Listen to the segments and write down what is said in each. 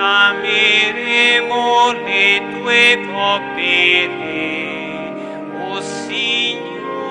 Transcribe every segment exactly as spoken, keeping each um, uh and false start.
proclameremo le tue opere, o Signore.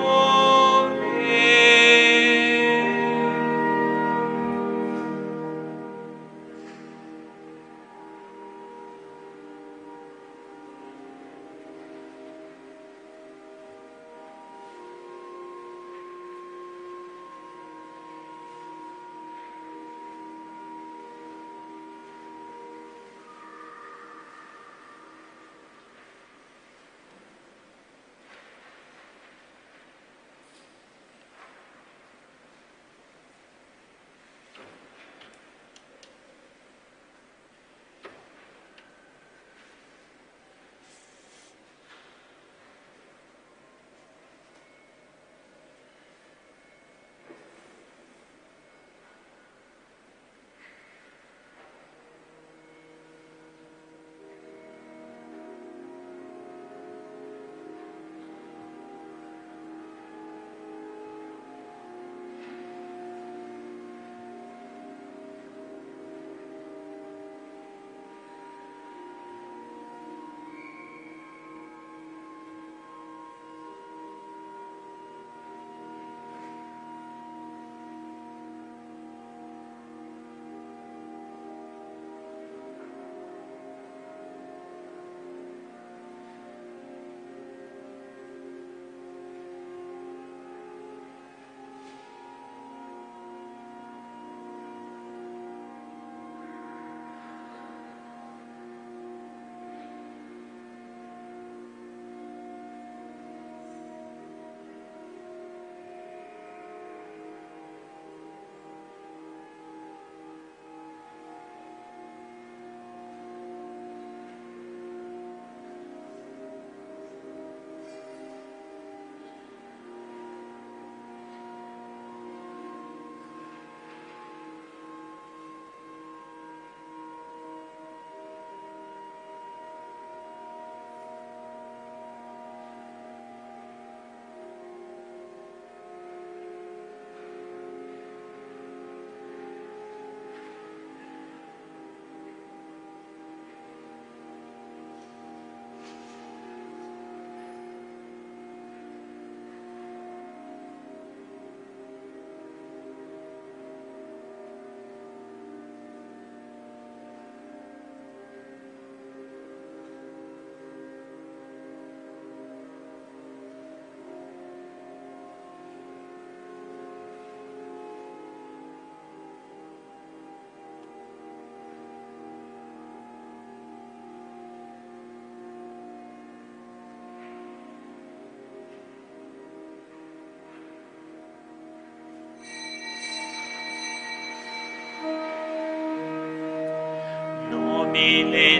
Nobile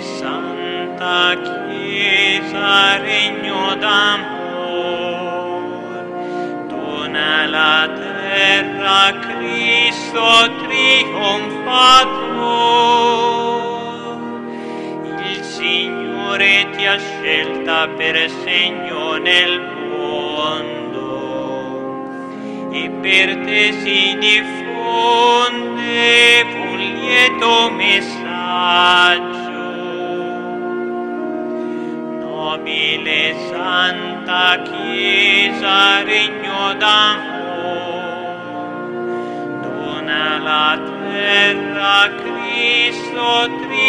Santa Chiesa, regno d'amor, dona la terra Cristo trionfator. Il Signore ti ha scelta per segno nel mondo e per te si diffonde un lieto messaggio. Nobile Santa Chiesa, regno d'amor, dona la terra Cristo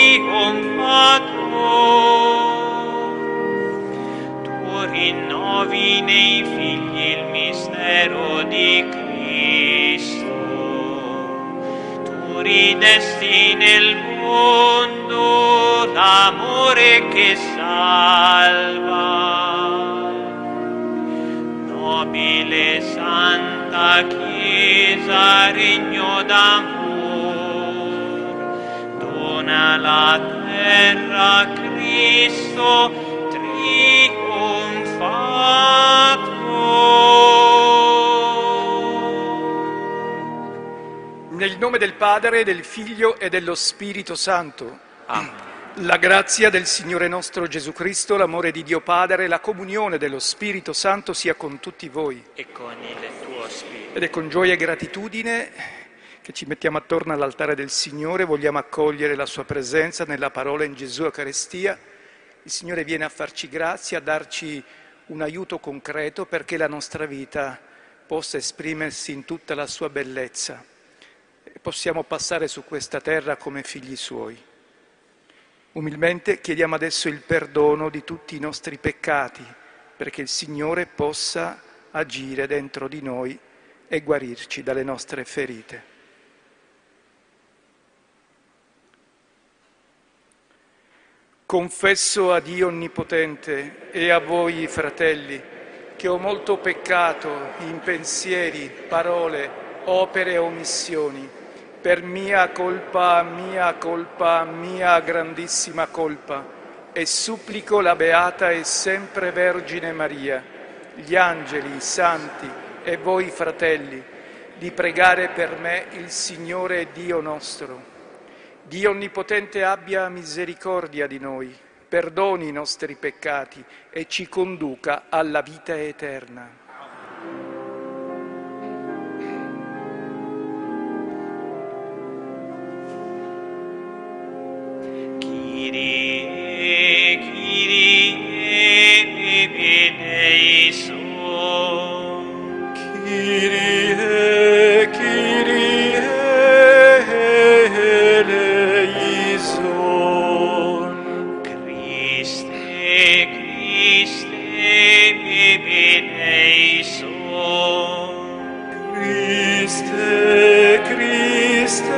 trionfator. Tu rinnovi nei figli il mistero di Cristo, tu ridesti nel mondo l'amore che salva. Nobile Santa Chiesa, regno d'amor, dona la terra Cristo trionfator. Nel nome del Padre, del Figlio e dello Spirito Santo. Amen. La grazia del Signore nostro Gesù Cristo, l'amore di Dio Padre, la comunione dello Spirito Santo sia con tutti voi. E con il tuo spirito. Ed è con gioia e gratitudine che ci mettiamo attorno all'altare del Signore, vogliamo accogliere la Sua presenza nella parola in Gesù Eucaristia. Il Signore viene a farci grazia, a darci un aiuto concreto perché la nostra vita possa esprimersi in tutta la sua bellezza e possiamo passare su questa terra come figli Suoi. Umilmente chiediamo adesso il perdono di tutti i nostri peccati perché il Signore possa agire dentro di noi e guarirci dalle nostre ferite. Confesso a Dio Onnipotente e a voi, fratelli, che ho molto peccato in pensieri, parole, opere e omissioni, per mia colpa, mia colpa, mia grandissima colpa, e supplico la Beata e sempre Vergine Maria, gli angeli, i santi e voi, fratelli, di pregare per me il Signore Dio nostro. Dio Onnipotente abbia misericordia di noi, perdoni i nostri peccati e ci conduca alla vita eterna. Kyrie, Kyrie, eleison. Kyrie, Kyrie, eleison. Christe, Christe, eleison. Christe, Christe,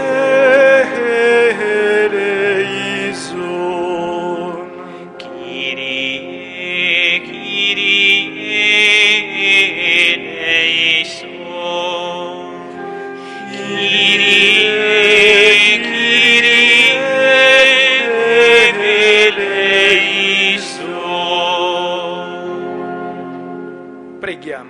eleison. Kyrie, Kyrie, eleison. Kyrie, Kyrie, eleison. Preghiamo.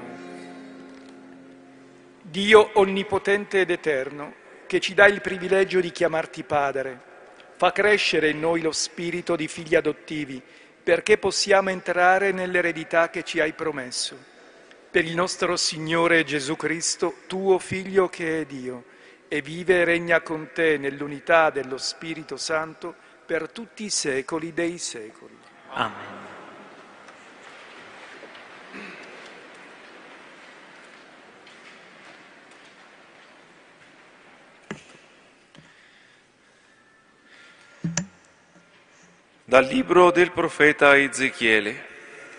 Dio Onnipotente ed Eterno, che ci dà il privilegio di chiamarti Padre, fa crescere in noi lo spirito di figli adottivi, perché possiamo entrare nell'eredità che ci hai promesso. Per il nostro Signore Gesù Cristo, tuo Figlio che è Dio, e vive e regna con te nell'unità dello Spirito Santo per tutti i secoli dei secoli. Amen. Dal libro del profeta Ezechiele.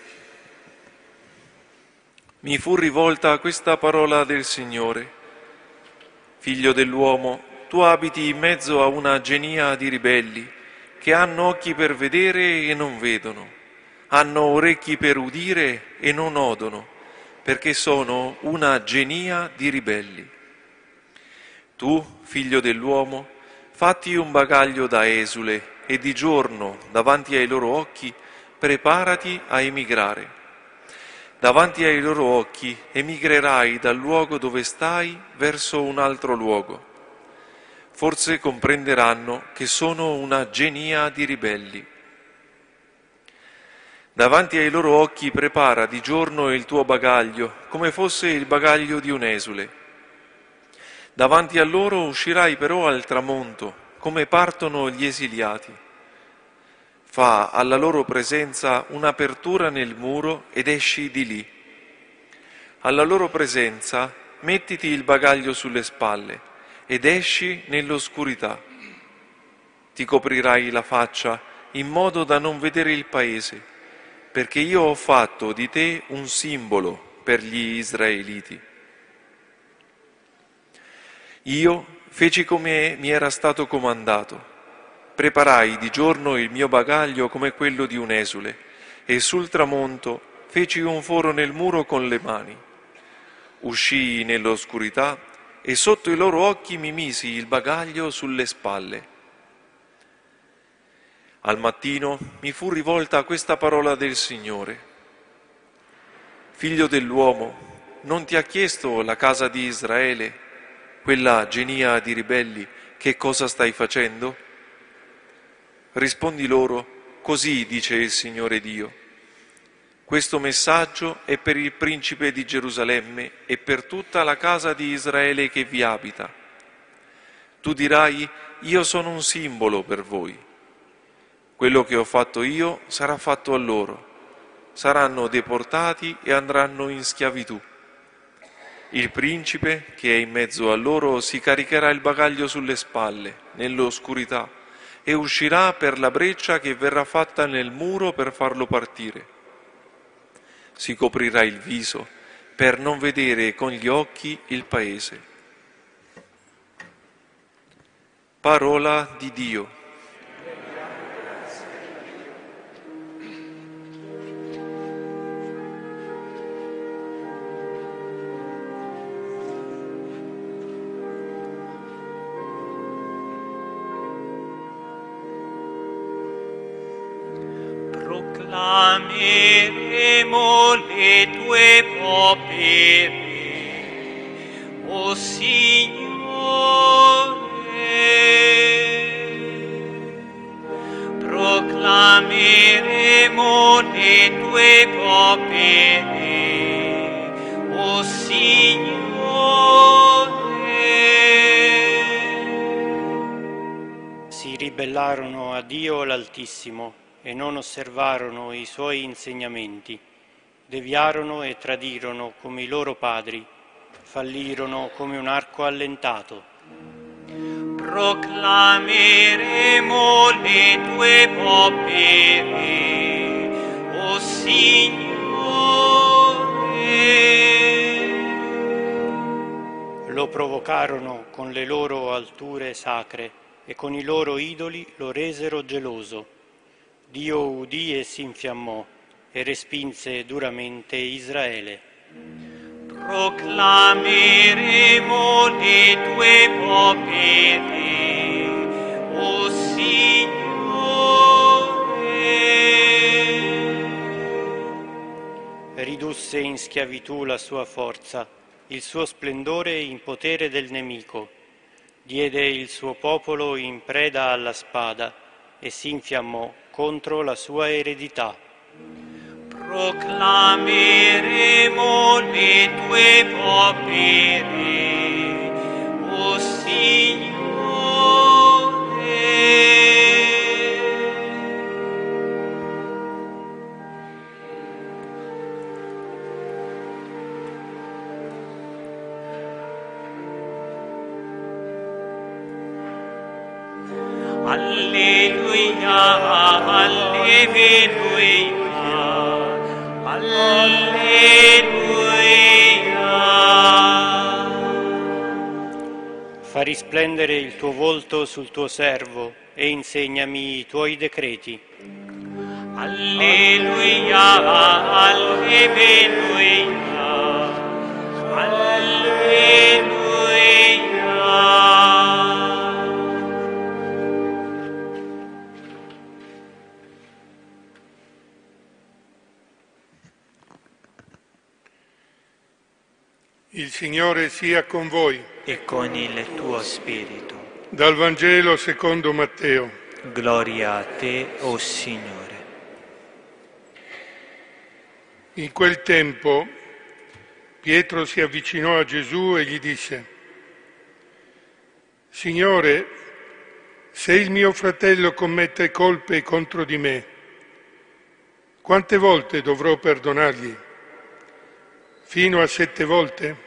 Mi fu rivolta questa parola del Signore. Figlio dell'uomo, tu abiti in mezzo a una genia di ribelli che hanno occhi per vedere e non vedono, hanno orecchi per udire e non odono, perché sono una genia di ribelli. Tu, figlio dell'uomo, fatti un bagaglio da esule e di giorno, davanti ai loro occhi, preparati a emigrare. Davanti ai loro occhi emigrerai dal luogo dove stai verso un altro luogo. Forse comprenderanno che sono una genia di ribelli. Davanti ai loro occhi prepara di giorno il tuo bagaglio, come fosse il bagaglio di un esule. Davanti a loro uscirai però al tramonto, come partono gli esiliati. Fa alla loro presenza un'apertura nel muro ed esci di lì. Alla loro presenza mettiti il bagaglio sulle spalle ed esci nell'oscurità. Ti coprirai la faccia in modo da non vedere il paese, perché io ho fatto di te un simbolo per gli israeliti. Io feci come mi era stato comandato. Preparai di giorno il mio bagaglio come quello di un esule e sul tramonto feci un foro nel muro con le mani. Uscii nell'oscurità e sotto i loro occhi mi misi il bagaglio sulle spalle. Al mattino mi fu rivolta questa parola del Signore. Figlio dell'uomo, non ti ha chiesto la casa di Israele, quella genia di ribelli, che cosa stai facendo? Rispondi loro, così dice il Signore Dio. Questo messaggio è per il principe di Gerusalemme e per tutta la casa di Israele che vi abita. Tu dirai: io sono un simbolo per voi. Quello che ho fatto io sarà fatto a loro. Saranno deportati e andranno in schiavitù. Il principe che è in mezzo a loro si caricherà il bagaglio sulle spalle, nell'oscurità, e uscirà per la breccia che verrà fatta nel muro per farlo partire. Si coprirà il viso per non vedere con gli occhi il paese. Parola di Dio. Proclameremo le tue opere, o Signore. Proclameremo le tue opere, o Signore. Si ribellarono a Dio l'Altissimo e non osservarono i suoi insegnamenti, deviarono e tradirono come i loro padri, fallirono come un arco allentato. Proclameremo le tue opere, o Signore. Lo provocarono con le loro alture sacre e con i loro idoli lo resero geloso. Dio udì e si infiammò e respinse duramente Israele. Proclameremo le tue opere, o Signore. Ridusse in schiavitù la sua forza, il suo splendore in potere del nemico. Diede il suo popolo in preda alla spada e si infiammò contro la sua eredità. Proclameremo le tue opere, o Signore. Alleluia, alleluia, alleluia. Fa risplendere il tuo volto sul tuo servo e insegnami i tuoi decreti. Alleluia, alleluia, alleluia. Il Signore sia con voi. E con il tuo spirito. Dal Vangelo secondo Matteo. Gloria a te, o Signore. In quel tempo Pietro si avvicinò a Gesù e gli disse: Signore, se il mio fratello commette colpe contro di me, quante volte dovrò perdonargli? Fino a sette volte?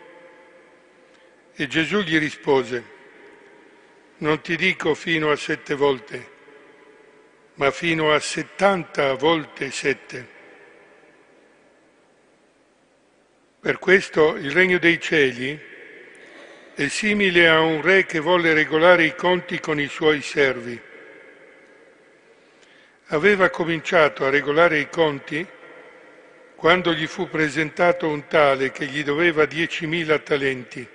E Gesù gli rispose: non ti dico fino a sette volte, ma fino a settanta volte sette. Per questo il regno dei cieli è simile a un re che volle regolare i conti con i suoi servi. Aveva cominciato a regolare i conti quando gli fu presentato un tale che gli doveva diecimila talenti.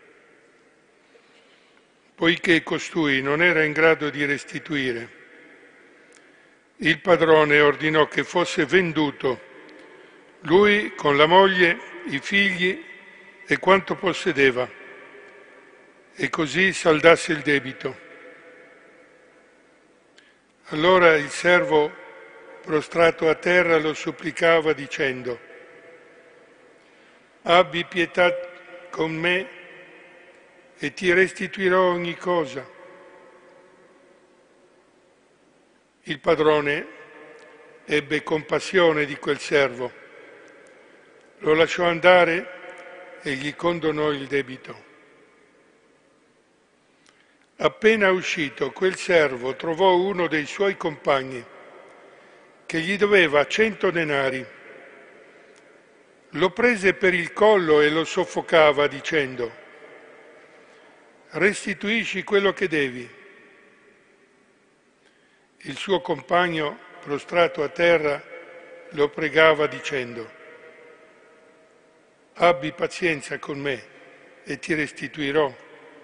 Poiché costui non era in grado di restituire, il padrone ordinò che fosse venduto, lui con la moglie, i figli e quanto possedeva, e così saldasse il debito. Allora il servo, prostrato a terra, lo supplicava dicendo: abbi pietà con me e ti restituirò ogni cosa. Il padrone ebbe compassione di quel servo, lo lasciò andare e gli condonò il debito. Appena uscito, quel servo trovò uno dei suoi compagni che gli doveva cento denari. Lo prese per il collo e lo soffocava dicendo: restituisci quello che devi. Il suo compagno, prostrato a terra, lo pregava dicendo: abbi pazienza con me e ti restituirò.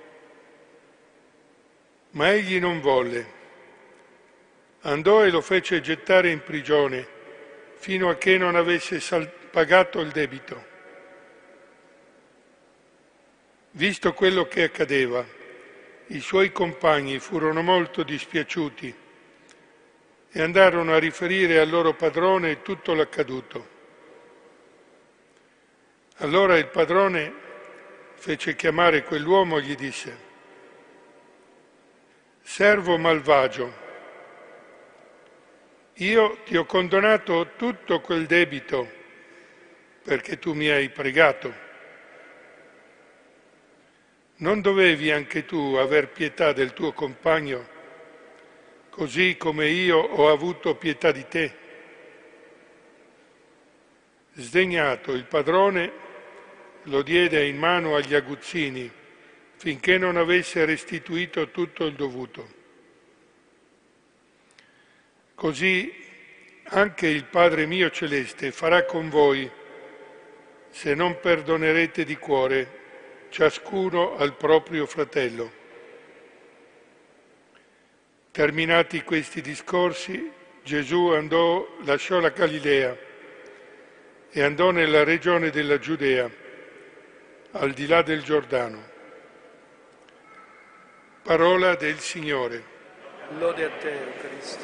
Ma egli non volle. Andò e lo fece gettare in prigione fino a che non avesse sal- pagato il debito. Visto quello che accadeva, i suoi compagni furono molto dispiaciuti e andarono a riferire al loro padrone tutto l'accaduto. Allora il padrone fece chiamare quell'uomo e gli disse: servo malvagio, io ti ho condonato tutto quel debito perché tu mi hai pregato. Non dovevi anche tu aver pietà del tuo compagno, così come io ho avuto pietà di te? Sdegnato, il padrone lo diede in mano agli aguzzini finché non avesse restituito tutto il dovuto. Così anche il Padre mio celeste farà con voi se non perdonerete di cuore ciascuno al proprio fratello. Terminati questi discorsi, Gesù andò, lasciò la Galilea e andò nella regione della Giudea, al di là del Giordano. Parola del Signore. Lode a te, o Cristo.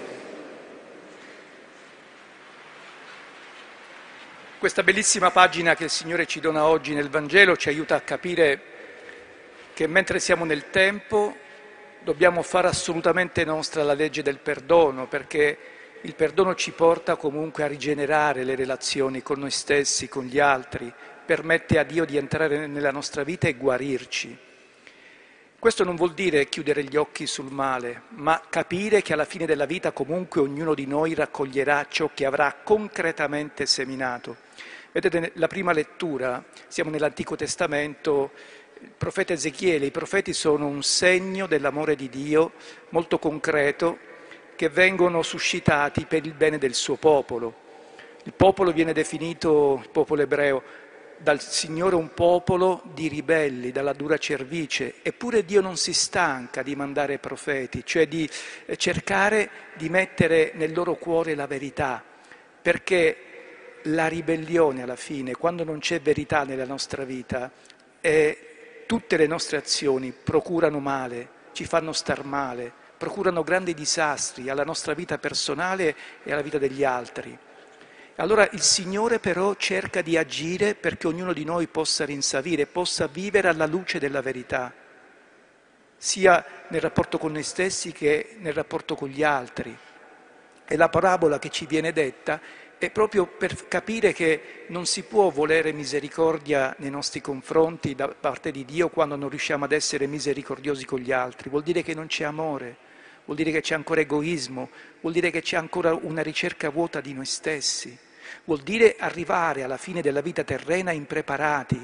Questa bellissima pagina che il Signore ci dona oggi nel Vangelo ci aiuta a capire che mentre siamo nel tempo dobbiamo fare assolutamente nostra la legge del perdono, perché il perdono ci porta comunque a rigenerare le relazioni con noi stessi, con gli altri, permette a Dio di entrare nella nostra vita e guarirci. Questo non vuol dire chiudere gli occhi sul male, ma capire che alla fine della vita comunque ognuno di noi raccoglierà ciò che avrà concretamente seminato. Vedete, la prima lettura, siamo nell'Antico Testamento, il profeta Ezechiele, i profeti sono un segno dell'amore di Dio molto concreto che vengono suscitati per il bene del suo popolo. Il popolo viene definito, il popolo ebreo, dal Signore un popolo di ribelli, dalla dura cervice, eppure Dio non si stanca di mandare profeti, cioè di cercare di mettere nel loro cuore la verità, perché la ribellione alla fine, quando non c'è verità nella nostra vita, è tutte le nostre azioni procurano male, ci fanno star male, procurano grandi disastri alla nostra vita personale e alla vita degli altri. Allora il Signore però cerca di agire perché ognuno di noi possa rinsavire, possa vivere alla luce della verità, sia nel rapporto con noi stessi che nel rapporto con gli altri. E la parabola che ci viene detta è proprio per capire che non si può volere misericordia nei nostri confronti da parte di Dio quando non riusciamo ad essere misericordiosi con gli altri. Vuol dire che non c'è amore, vuol dire che c'è ancora egoismo, vuol dire che c'è ancora una ricerca vuota di noi stessi, vuol dire arrivare alla fine della vita terrena impreparati,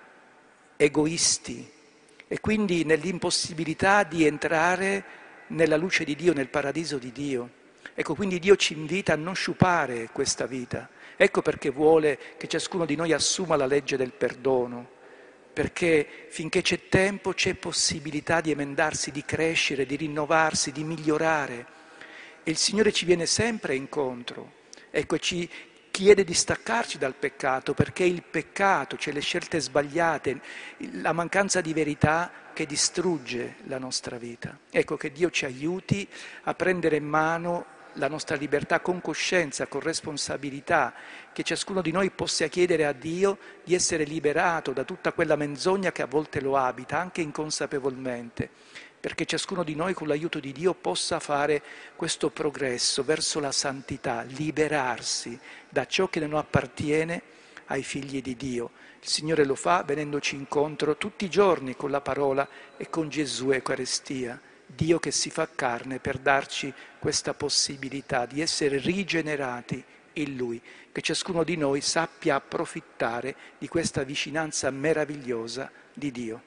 egoisti e quindi nell'impossibilità di entrare nella luce di Dio, nel paradiso di Dio. Ecco, quindi Dio ci invita a non sciupare questa vita. Ecco perché vuole che ciascuno di noi assuma la legge del perdono, perché finché c'è tempo c'è possibilità di emendarsi, di crescere, di rinnovarsi, di migliorare. E il Signore ci viene sempre incontro. Ecco, ci chiede di staccarci dal peccato, perché il peccato, cioè le scelte sbagliate, la mancanza di verità che distrugge la nostra vita. Ecco, che Dio ci aiuti a prendere in mano la nostra libertà con coscienza, con responsabilità, che ciascuno di noi possa chiedere a Dio di essere liberato da tutta quella menzogna che a volte lo abita, anche inconsapevolmente, perché ciascuno di noi con l'aiuto di Dio possa fare questo progresso verso la santità, liberarsi da ciò che non appartiene ai figli di Dio. Il Signore lo fa venendoci incontro tutti i giorni con la parola e con Gesù Eucaristia, Dio che si fa carne per darci questa possibilità di essere rigenerati in Lui, che ciascuno di noi sappia approfittare di questa vicinanza meravigliosa di Dio.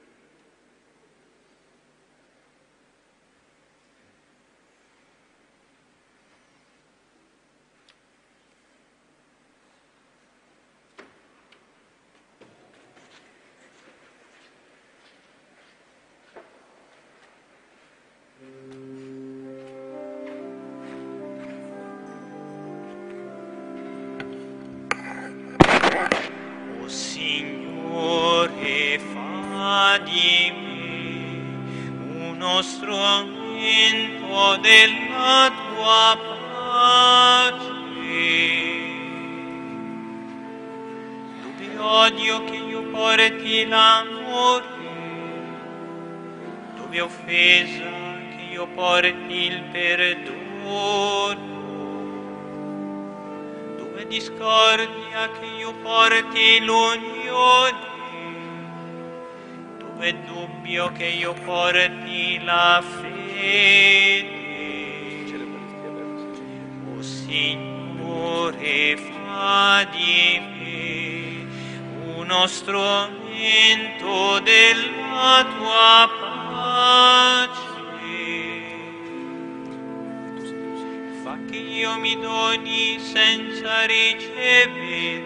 Signore, fa di me uno strumento della tua pace. Dove odio che io porti l'amore, dove offesa che io porti il perdono, discordia che io porti l'unione, dove dubbio che io porti la fede. O Signore, fa di me uno strumento della tua pace. Che io mi doni senza ricevere,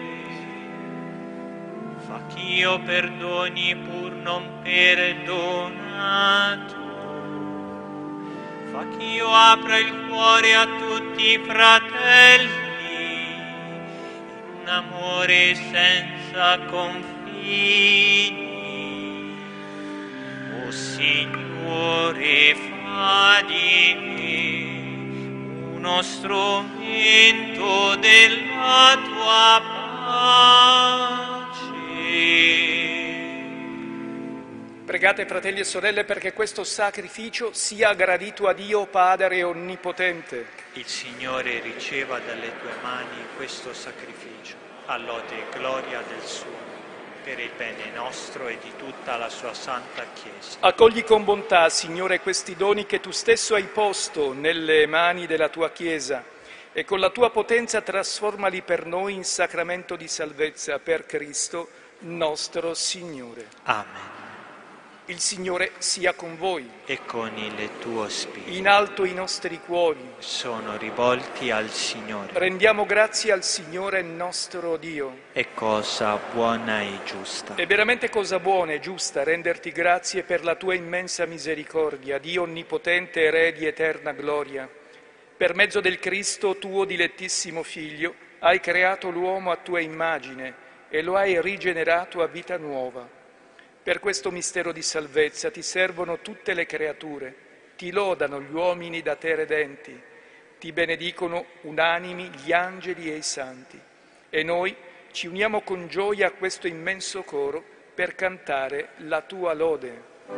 fa che io perdoni pur non perdonato, fa che io apra il cuore a tutti i fratelli, in un amore senza confini. O Signore, fa di me uno strumento della tua pace. Pregate, fratelli e sorelle, perché questo sacrificio sia gradito a Dio Padre Onnipotente. Il Signore riceva dalle tue mani questo sacrificio, a lode e gloria del suo nome, per il bene nostro e di tutta la sua santa Chiesa. Accogli con bontà, Signore, questi doni che tu stesso hai posto nelle mani della tua Chiesa e con la tua potenza trasformali per noi in sacramento di salvezza per Cristo nostro Signore. Amen. Il Signore sia con voi. E con il tuo spirito. In alto i nostri cuori sono rivolti al Signore. Rendiamo grazie al Signore nostro Dio. È cosa buona e giusta. È veramente cosa buona e giusta renderti grazie per la tua immensa misericordia, Dio onnipotente e Re di eterna gloria. Per mezzo del Cristo, tuo dilettissimo Figlio, hai creato l'uomo a tua immagine e lo hai rigenerato a vita nuova. Per questo mistero di salvezza ti servono tutte le creature, ti lodano gli uomini da te redenti, ti benedicono unanimi gli angeli e i santi. E noi ci uniamo con gioia a questo immenso coro per cantare la tua lode.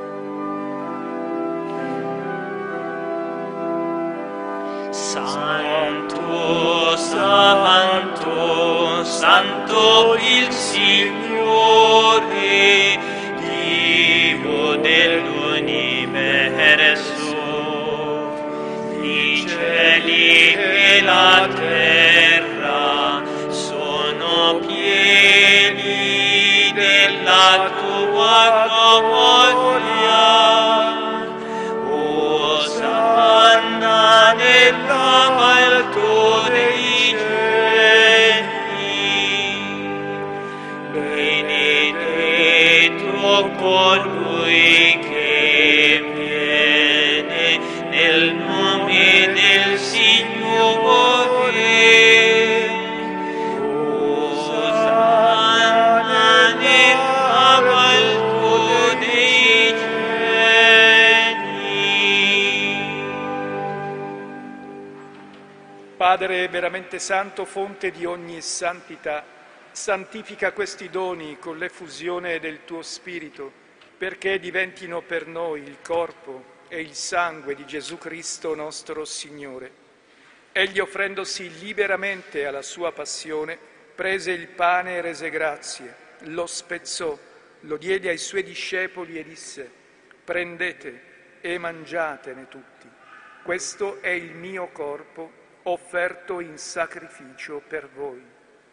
Santo, santo, santo il Signore, Dio dell'universo, i cieli e la terra sono pieni della tua gloria. Osanna nella altore i cieli, benedetto colui che viene nel nome del Signore. Padre veramente santo, fonte di ogni santità, santifica questi doni con l'effusione del tuo Spirito, perché diventino per noi il corpo e il sangue di Gesù Cristo nostro Signore. Egli, offrendosi liberamente alla sua passione, prese il pane e rese grazie, lo spezzò, lo diede ai suoi discepoli e disse: «Prendete e mangiatene tutti. Questo è il mio corpo offerto in sacrificio per voi».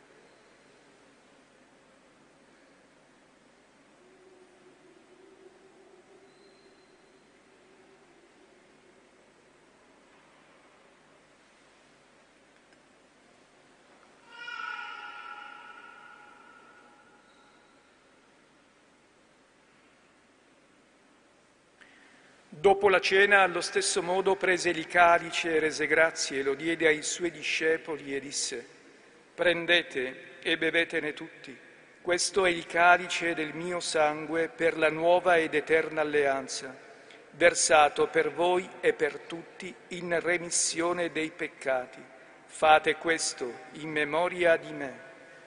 Dopo la cena, allo stesso modo, prese il calice e rese grazie, lo diede ai suoi discepoli e disse: «Prendete e bevetene tutti. Questo è il calice del mio sangue per la nuova ed eterna alleanza, versato per voi e per tutti in remissione dei peccati. Fate questo in memoria di me».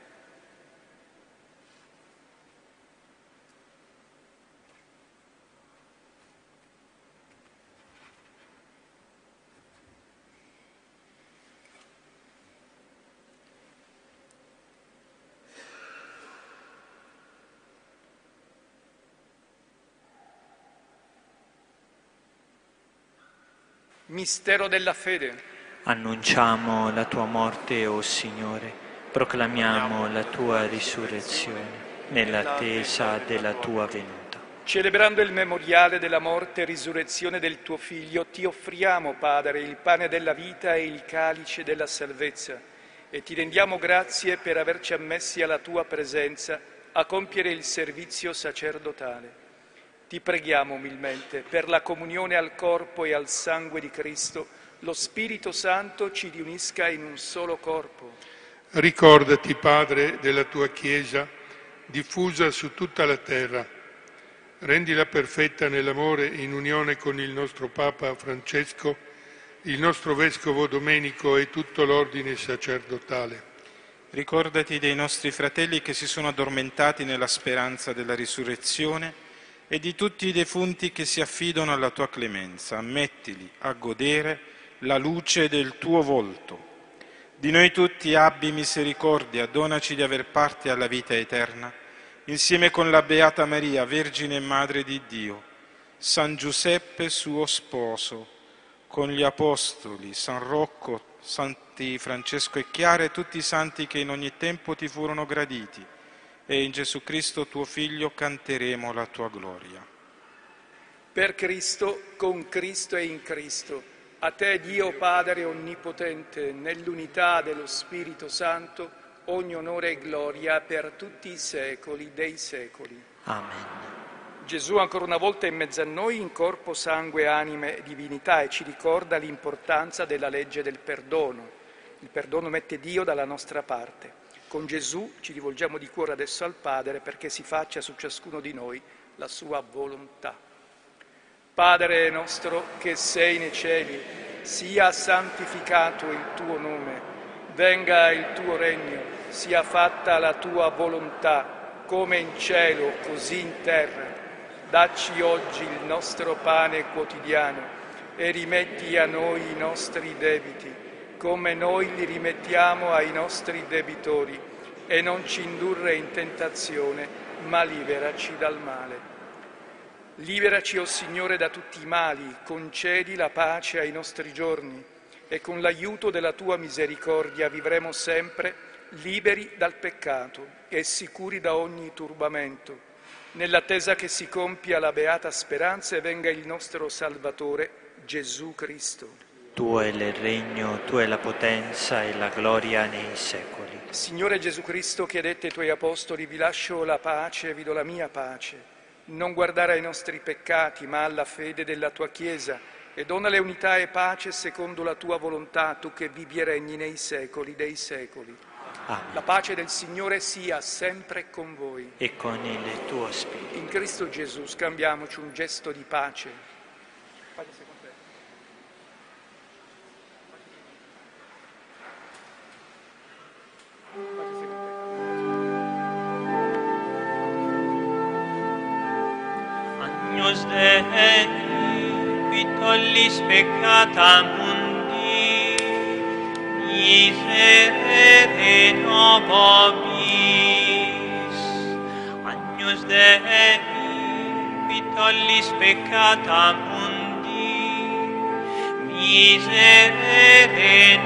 Mistero della fede. Annunciamo la tua morte, o Signore, proclamiamo la tua risurrezione nell'attesa della tua venuta. Celebrando il memoriale della morte e risurrezione del tuo Figlio, ti offriamo, Padre, il pane della vita e il calice della salvezza, e ti rendiamo grazie per averci ammessi alla tua presenza a compiere il servizio sacerdotale. Ti preghiamo umilmente, per la comunione al corpo e al sangue di Cristo, lo Spirito Santo ci riunisca in un solo corpo. Ricordati, Padre, della tua Chiesa, diffusa su tutta la terra. Rendila perfetta nell'amore in unione con il nostro Papa Francesco, il nostro Vescovo Domenico e tutto l'ordine sacerdotale. Ricordati dei nostri fratelli che si sono addormentati nella speranza della risurrezione e di tutti i defunti che si affidano alla tua clemenza. Ammettili a godere la luce del tuo volto. Di noi tutti abbi misericordia, donaci di aver parte alla vita eterna, insieme con la Beata Maria, Vergine e Madre di Dio, San Giuseppe suo sposo, con gli Apostoli, San Rocco, Santi Francesco e Chiara e tutti i santi che in ogni tempo ti furono graditi, e in Gesù Cristo tuo Figlio canteremo la tua gloria. Per Cristo, con Cristo e in Cristo, a te Dio Padre Onnipotente, nell'unità dello Spirito Santo, ogni onore e gloria per tutti i secoli dei secoli. Amen. Gesù ancora una volta è in mezzo a noi in corpo, sangue, anima e divinità e ci ricorda l'importanza della legge del perdono. Il perdono mette Dio dalla nostra parte. Con Gesù ci rivolgiamo di cuore adesso al Padre perché si faccia su ciascuno di noi la sua volontà. Padre nostro che sei nei cieli, sia santificato il tuo nome, venga il tuo regno, sia fatta la tua volontà, come in cielo, così in terra. Dacci oggi il nostro pane quotidiano e rimetti a noi i nostri debiti, come noi li rimettiamo ai nostri debitori, e non ci indurre in tentazione, ma liberaci dal male. Liberaci, o Signore, da tutti i mali, concedi la pace ai nostri giorni, e con l'aiuto della tua misericordia vivremo sempre liberi dal peccato e sicuri da ogni turbamento, nell'attesa che si compia la beata speranza e venga il nostro Salvatore, Gesù Cristo. Tuo è il regno, tua è la potenza e la gloria nei secoli. Signore Gesù Cristo, che hai detto ai tuoi apostoli: vi lascio la pace, vi do la mia pace. Non guardare ai nostri peccati, ma alla fede della tua Chiesa, e donale unità e pace secondo la tua volontà, tu che vivi e regni nei secoli dei secoli. Amen. La pace del Signore sia sempre con voi. E con il tuo Spirito. In Cristo Gesù scambiamoci un gesto di pace. Dei, qui tollis peccata mundi, miserere nobis. Agnus Dei, qui tollis peccata mundi, miserere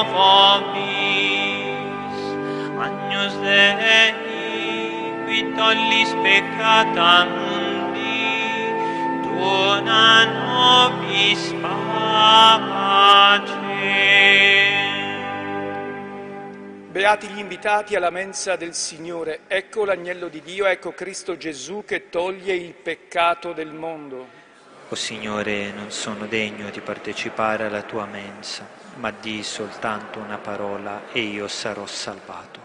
nobis. Agnus Dei, qui tollis peccata mundi, dona nobis pace. Beati gli invitati alla mensa del Signore. Ecco l'agnello di Dio, ecco Cristo Gesù che toglie il peccato del mondo. O Signore, non sono degno di partecipare alla tua mensa, ma di soltanto una parola e io sarò salvato.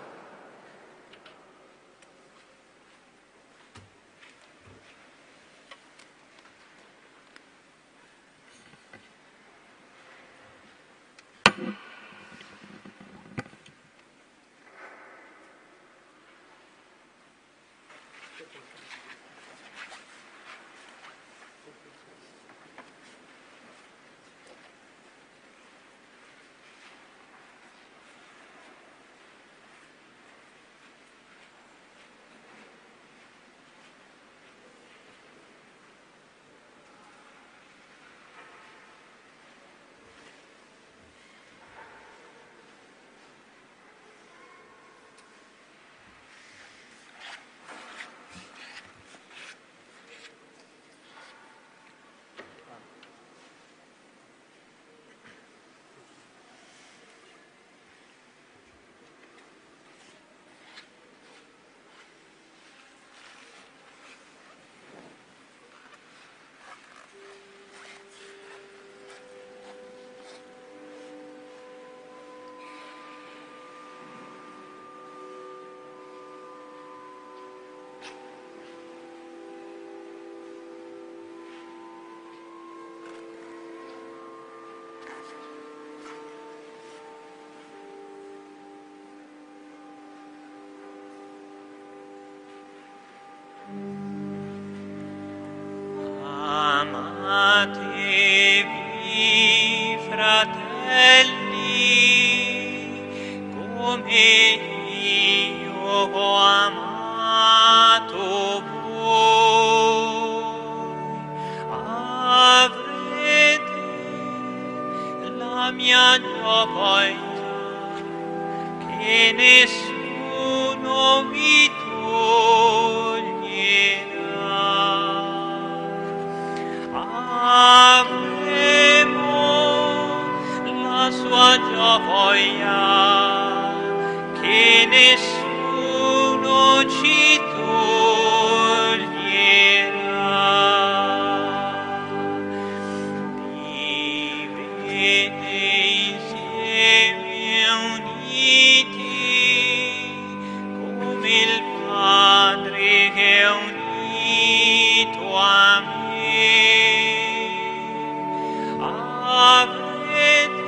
Amatevi, fratelli, come io ho amato voi. Avrete la mia gioia, che nessuno vi avremo la sua gioia, che nessuno ci toglierà. Vivete insieme uniti, come il Padre che è unito a me. Avrete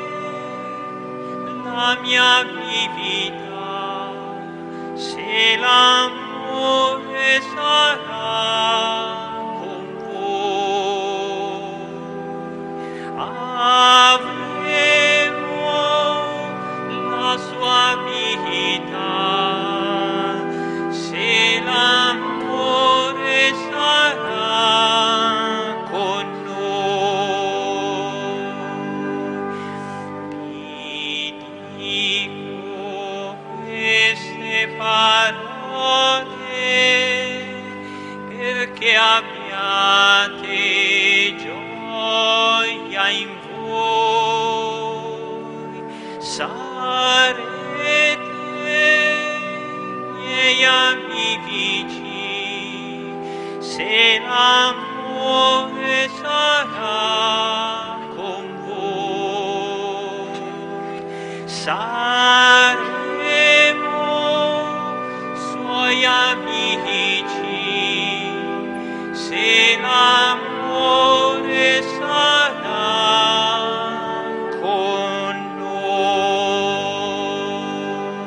la mia vività, se l'amore sarà con voi. Avremo la sua vita, se l'amore sarà con noi. Vi dico queste parole perché abbiate gioia in voi. Sarete miei amici, se l'amore sarà con voi. Saremo suoi amici, se l'amore sarà con noi.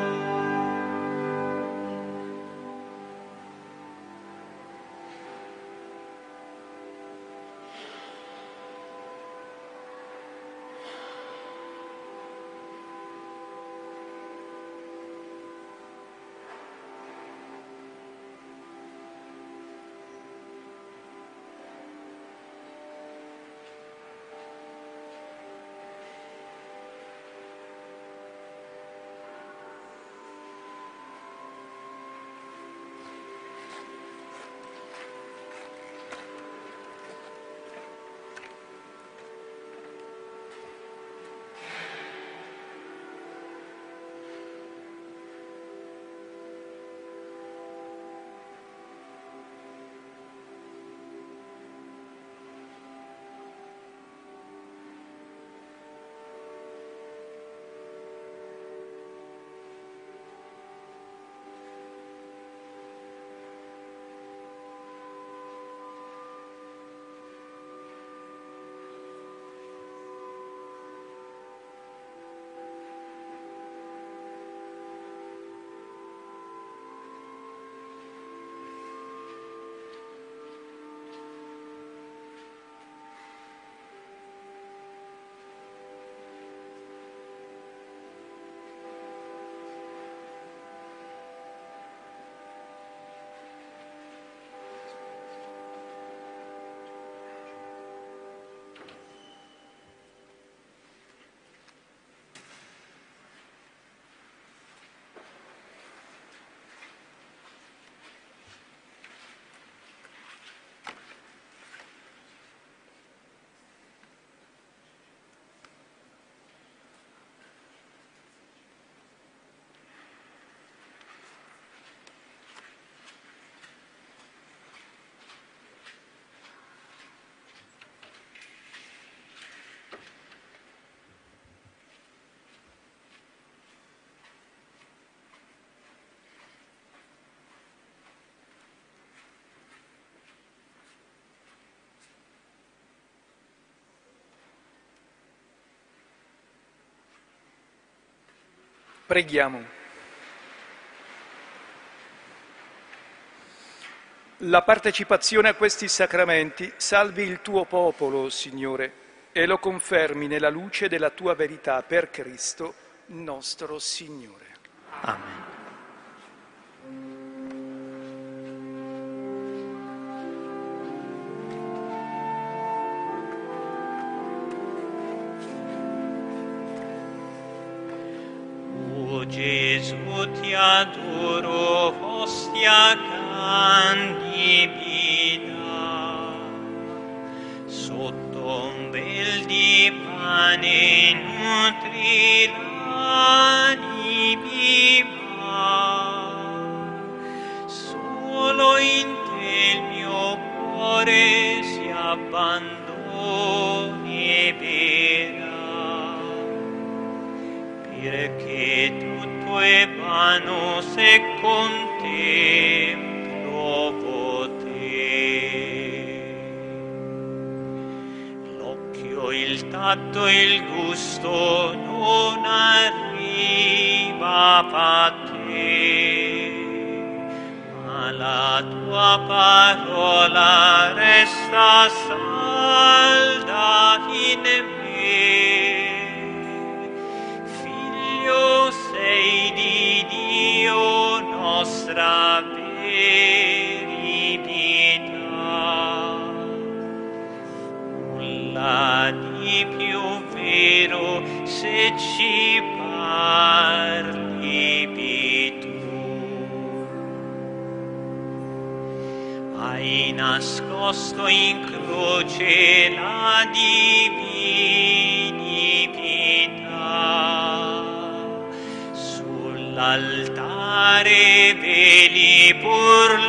Preghiamo. La partecipazione a questi sacramenti salvi il tuo popolo, Signore, e lo confermi nella luce della tua verità per Cristo nostro Signore. Amen. O Gesù, ti adoro, ostia candida, sotto un vel di pane nutri l'anima, solo in te il mio cuore si abbandonerà, perché tutto è vano se contemplo te. L'occhio, il tatto e il gusto non arriva a te, ma la tua parola resta salda in me. Figlio sei di Dio, nostra verità, nulla di più vero se ci parli tu. Hai nascosto in croce la divinità, sull'altare veli pur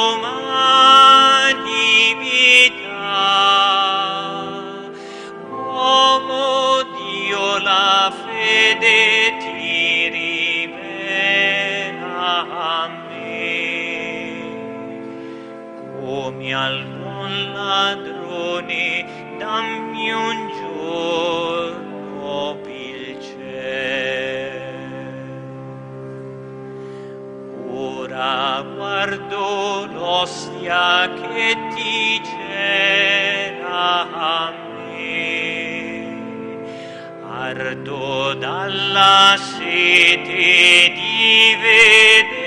l'umanità. Uomo Dio, la fede ti rivela a me, come al buon ladrone dammi un giorno il cielo. Ora guardo l'ostia che ti cela a me, ardo dalla sete di vedere